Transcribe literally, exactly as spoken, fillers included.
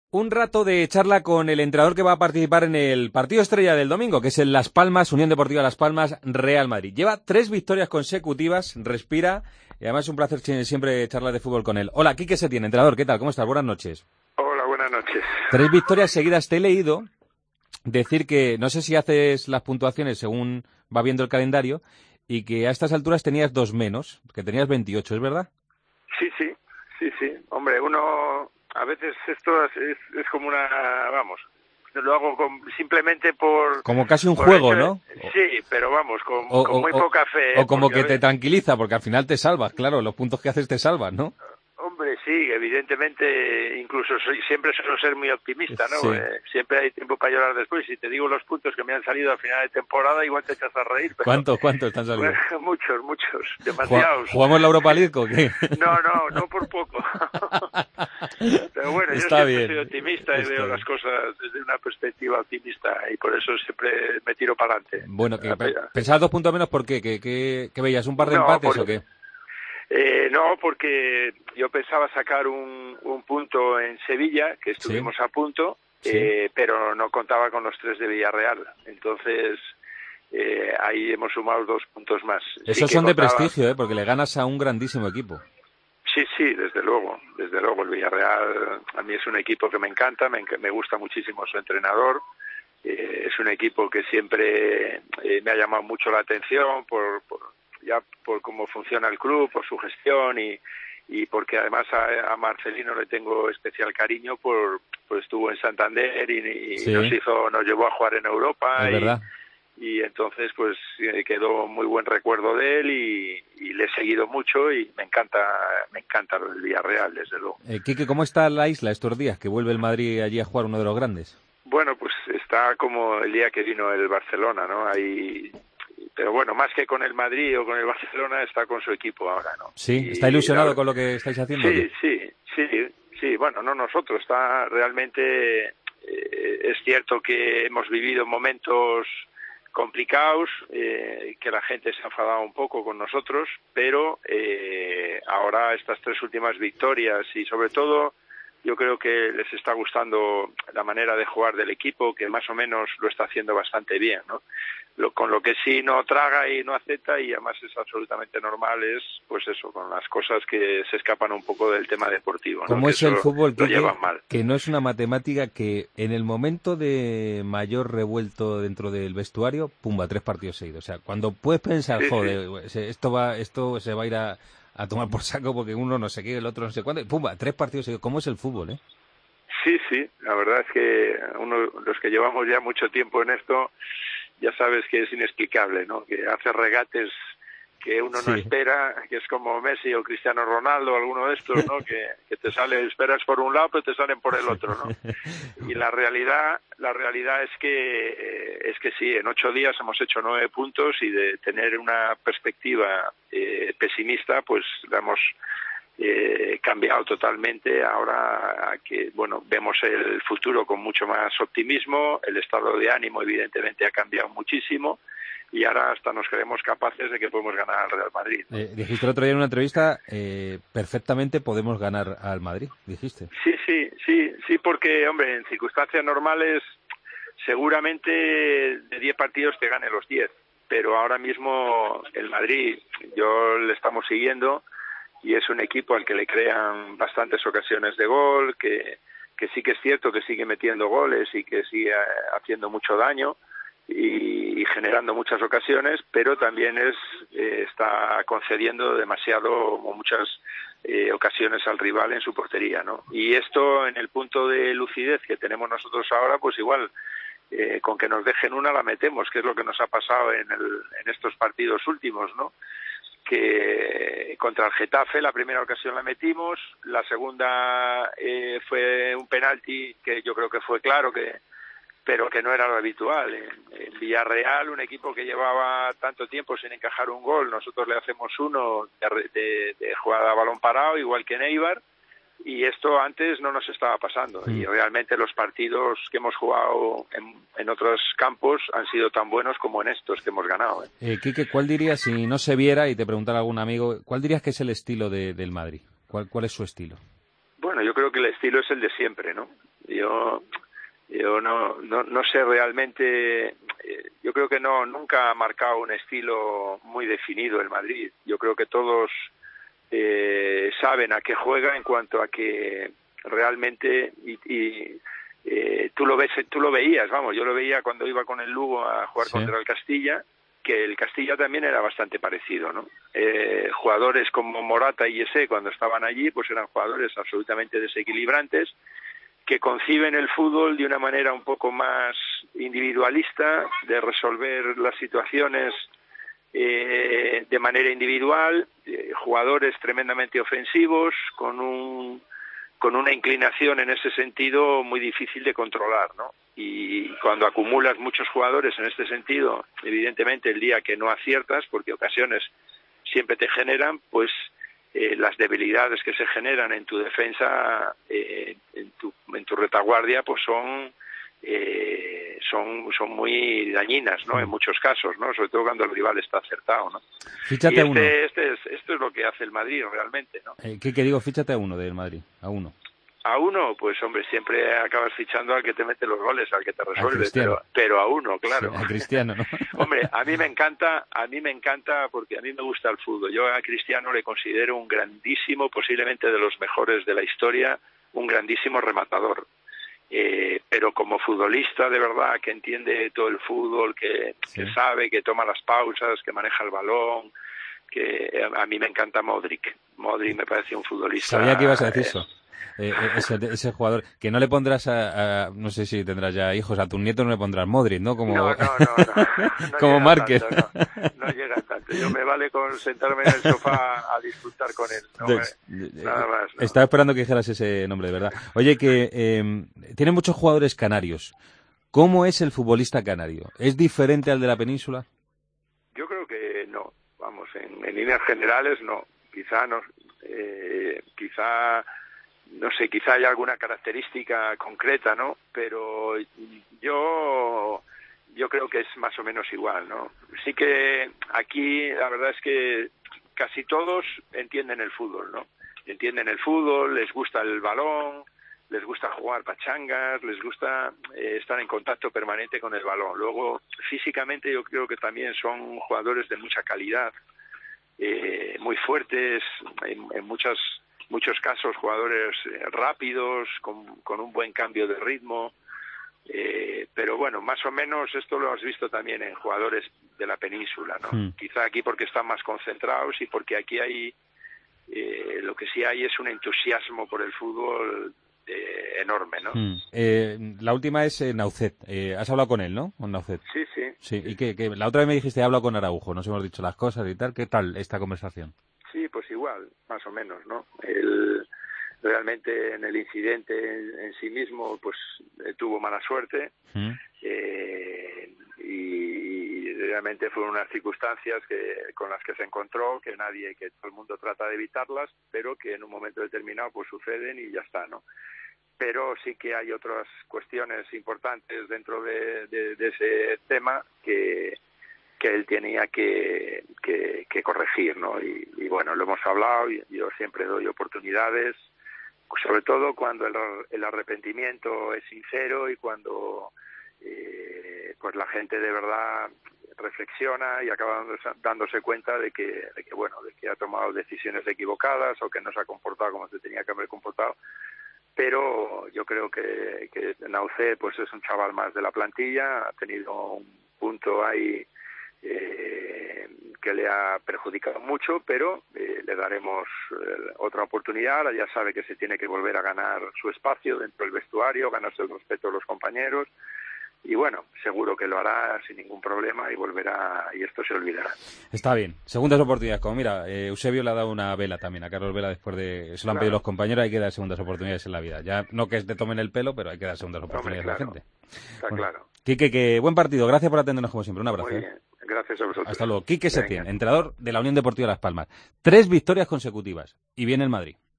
Un rato de charla con el entrenador que va a participar en el partido estrella del domingo, que es el Las Palmas, Unión Deportiva Las Palmas, Real Madrid. Lleva tres victorias consecutivas, respira, y además es un placer siempre charlar de fútbol con él. Hola, Quique Setién, entrenador, ¿qué tal? ¿Cómo estás? Buenas noches. Hola, buenas noches. Tres victorias seguidas. Te he leído decir que, no sé si haces las puntuaciones según va viendo el calendario, y que a estas alturas tenías dos menos, que tenías veintiocho, ¿es verdad? Sí, sí, sí, sí. Hombre, uno... A veces esto es, es, es como una, vamos, lo hago con, simplemente por... Como casi un por juego, hecho, ¿no? Sí, pero vamos, con, O, con muy o, poca fe. O como que a te veces, tranquiliza, porque al final te salvas, claro, los puntos que haces te salvan, ¿no? Hombre, sí, evidentemente, incluso soy, siempre suelo ser muy optimista, ¿no? Sí. Eh, siempre hay tiempo para llorar después. Si te digo los puntos que me han salido al final de temporada, igual te echas a reír. Pero, ¿Cuántos, cuántos te han salido? Bueno, muchos, muchos, demasiados. ¿Jugamos la Europa League o qué? No, no, no por poco. Pero bueno, Está yo siempre bien. soy optimista y Está veo bien. las cosas desde una perspectiva optimista y por eso siempre me tiro para adelante. Bueno, que pensabas dos puntos menos, ¿por qué? ¿Qué, qué, qué veías? ¿Un par de No, empates porque, o qué? Eh, no, porque yo pensaba sacar un, un punto en Sevilla, que estuvimos Sí. a punto, Sí. eh, pero no contaba con los tres de Villarreal. Entonces, eh, ahí hemos sumado dos puntos más. Esos Sí que son de contaba... prestigio, ¿eh? Porque le ganas a un grandísimo equipo. Sí, sí, desde luego, desde luego. El Villarreal a mí es un equipo que me encanta, me, me gusta muchísimo su entrenador. Eh, es un equipo que siempre eh, me ha llamado mucho la atención por, por ya por cómo funciona el club, por su gestión y, y porque además a, a Marcelino le tengo especial cariño por pues estuvo en Santander y, y Sí. nos hizo nos llevó a jugar en Europa Es y, verdad. y entonces pues quedó muy buen recuerdo de él y, y le he seguido mucho y me encanta me encanta el Villarreal, desde luego. Eh, Quique, ¿cómo está la isla estos días que vuelve el Madrid allí a jugar uno de los grandes? Bueno, pues está como el día que vino el Barcelona, ¿no? Ahí, pero bueno, más que con el Madrid o con el Barcelona, está con su equipo ahora, ¿no? Sí, Y, ¿está ilusionado la... con lo que estáis haciendo? Sí, sí, sí, sí, bueno, no nosotros, está realmente, eh, es cierto que hemos vivido momentos complicados, eh, que la gente se ha enfadado un poco con nosotros, pero eh, ahora estas tres últimas victorias y sobre todo yo creo que les está gustando la manera de jugar del equipo, que más o menos lo está haciendo bastante bien, ¿no? Lo, con lo que sí no traga y no acepta, y además es absolutamente normal, es pues eso, con las cosas que se escapan un poco del tema deportivo, ¿no? ¿Cómo Que es el eso fútbol, lo Quique, llevan mal. que no es una matemática que en el momento de mayor revuelto dentro del vestuario, pumba, tres partidos seguidos? O sea, cuando puedes pensar, Sí, joder, sí. esto va, esto se va a ir a, a tomar por saco porque uno no sé qué, el otro no sé cuándo, pumba, tres partidos seguidos. ¿Cómo es el fútbol, eh? Sí, sí, la verdad es que uno, los que llevamos ya mucho tiempo en esto, ya sabes que es inexplicable, ¿no? Que hace regates que uno Sí. no espera, que es como Messi o Cristiano Ronaldo, alguno de estos, ¿no? Que, que te sale, esperas por un lado, pero te salen por el otro, ¿no? Y la realidad, la realidad es que eh, es que sí, en ocho días hemos hecho nueve puntos y de tener una perspectiva eh, pesimista, pues la hemos Eh, cambiado totalmente. Ahora que bueno, vemos el futuro con mucho más optimismo, el estado de ánimo evidentemente ha cambiado muchísimo y ahora hasta nos creemos capaces de que podemos ganar al Real Madrid, ¿no? Eh, dijiste el otro día en una entrevista, eh, perfectamente podemos ganar al Madrid, dijiste. Sí, sí, sí, sí, porque hombre, en circunstancias normales seguramente de diez partidos te gane los diez, pero ahora mismo el Madrid, yo le estamos siguiendo y es un equipo al que le crean bastantes ocasiones de gol, que, que sí que es cierto que sigue metiendo goles y que sigue haciendo mucho daño y, y generando muchas ocasiones, pero también es eh, está concediendo demasiado o muchas eh, ocasiones al rival en su portería, ¿no? Y esto en el punto de lucidez que tenemos nosotros ahora, pues igual eh, con que nos dejen una la metemos, que es lo que nos ha pasado en, el, en estos partidos últimos, ¿no? Que contra el Getafe la primera ocasión la metimos, la segunda eh, fue un penalti que yo creo que fue claro, que pero que no era lo habitual. En, en Villarreal, un equipo que llevaba tanto tiempo sin encajar un gol, nosotros le hacemos uno de, de, de jugada a balón parado, igual que en Eibar, y esto antes no nos estaba pasando. Mm. Y realmente los partidos que hemos jugado en, en otros campos han sido tan buenos como en estos que hemos ganado. ¿eh? Eh, Quique, ¿cuál dirías, si no se viera y te preguntara algún amigo, cuál dirías que es el estilo de, del Madrid? ¿Cuál, ¿Cuál es su estilo? Bueno, yo creo que el estilo es el de siempre, ¿no? Yo no sé realmente, eh, yo creo que no nunca ha marcado un estilo muy definido el Madrid. Yo creo que todos eh, saben a qué juega en cuanto a que realmente y, y eh, tú lo ves, tú lo veías, vamos, yo lo veía cuando iba con el Lugo a jugar sí. contra el Castilla, que el Castilla también era bastante parecido, ¿no? Eh, jugadores como Morata y Ese, cuando estaban allí, pues eran jugadores absolutamente desequilibrantes, que conciben el fútbol de una manera un poco más individualista, de resolver las situaciones eh, de manera individual, eh, jugadores tremendamente ofensivos, con un con una inclinación en ese sentido muy difícil de controlar, ¿no? Y cuando acumulas muchos jugadores en este sentido, evidentemente el día que no aciertas, porque ocasiones siempre te generan, pues eh, las debilidades que se generan en tu defensa, eh, en tu en tu retaguardia, pues son eh, son son muy dañinas, ¿no? En muchos casos, ¿no? Sobre todo cuando el rival está acertado, ¿no? Fíchate y este, uno. Este es, esto es lo que hace el Madrid realmente, ¿no? Eh, ¿qué, ¿Qué digo? Fíchate a uno del Madrid, a uno. A uno, pues hombre, siempre acabas fichando al que te mete los goles, al que te resuelve, pero, pero a uno, claro. Sí, a Cristiano, ¿no? Hombre, a mí me encanta, a mí me encanta porque a mí me gusta el fútbol. Yo a Cristiano le considero un grandísimo, posiblemente de los mejores de la historia, un grandísimo rematador. Eh, pero como futbolista de verdad, que entiende todo el fútbol, que, sí. que sabe, que toma las pausas, que maneja el balón, que a mí me encanta Modric. Modric me parece un futbolista... Sabía que ibas a decir eso. Eh, ese, ese jugador, que no le pondrás a, a, no sé si tendrás ya hijos, a tu nieto no le pondrás Modric, ¿no? Como, no, no, no, no, no como Márquez. Tanto, no, no llega tanto. Yo me vale con sentarme en el sofá a disfrutar con él. No me, nada más. No. Estaba esperando que dijeras ese nombre, de verdad. Oye, que eh, tiene muchos jugadores canarios. ¿Cómo es el futbolista canario? ¿Es diferente al de la península? Yo creo que no. Vamos, en, en líneas generales no. Quizá no. Eh, quizá... No sé, quizá haya alguna característica concreta, ¿no? Pero yo yo creo que es más o menos igual, ¿no? Sí que aquí la verdad es que casi todos entienden el fútbol, ¿no? Entienden el fútbol, les gusta el balón, les gusta jugar pachangas, les gusta eh, estar en contacto permanente con el balón. Luego, físicamente yo creo que también son jugadores de mucha calidad, eh, muy fuertes, en, en muchas... muchos casos jugadores rápidos, con, con un buen cambio de ritmo, eh, pero bueno, más o menos esto lo hemos visto también en jugadores de la península, ¿no? Mm. Quizá aquí porque están más concentrados y porque aquí hay, eh, lo que sí hay es un entusiasmo por el fútbol eh, enorme, ¿no? Mm. Eh, la última es eh, Naucet. Eh, ¿Has hablado con él, no? Con Naucet. Sí, sí. Sí, y que, que la otra vez me dijiste, he hablado con Araujo, nos hemos dicho las cosas y tal. ¿Qué tal esta conversación? Sí, pues igual, más o menos, ¿no? El, realmente en el incidente en, en sí mismo, pues eh, tuvo mala suerte ¿Mm? eh, y, y realmente fueron unas circunstancias que con las que se encontró, que nadie, que todo el mundo trata de evitarlas, pero que en un momento determinado pues suceden y ya está, ¿no? Pero sí que hay otras cuestiones importantes dentro de, de, de ese tema que que él tenía que, que, que corregir, ¿no? Y, y bueno, lo hemos hablado, y yo siempre doy oportunidades, sobre todo cuando el, el arrepentimiento es sincero y cuando eh, pues la gente de verdad reflexiona y acaba dándose, dándose cuenta de que, de que, bueno, de que ha tomado decisiones equivocadas o que no se ha comportado como se tenía que haber comportado. Pero yo creo que, que Naucé pues es un chaval más de la plantilla, ha tenido un punto ahí Eh, que le ha perjudicado mucho, pero eh, le daremos eh, otra oportunidad. Ya sabe que se tiene que volver a ganar su espacio dentro del vestuario, ganarse el respeto de los compañeros y bueno, seguro que lo hará sin ningún problema y volverá y esto se olvidará. Está bien, segundas oportunidades, como mira, eh, Eusebio le ha dado una vela también a Carlos Vela después de, se lo han claro. pedido los compañeros, hay que dar segundas oportunidades en la vida, ya no que te tomen el pelo, pero hay que dar segundas oportunidades Hombre, claro. a la gente. Está bueno, claro. Quique, que buen partido, gracias por atendernos como siempre, un abrazo. Muy bien. ¿eh? Gracias a vosotros. Hasta luego. Quique Setién, entrenador de la Unión Deportiva Las Palmas. Tres victorias consecutivas y viene el Madrid.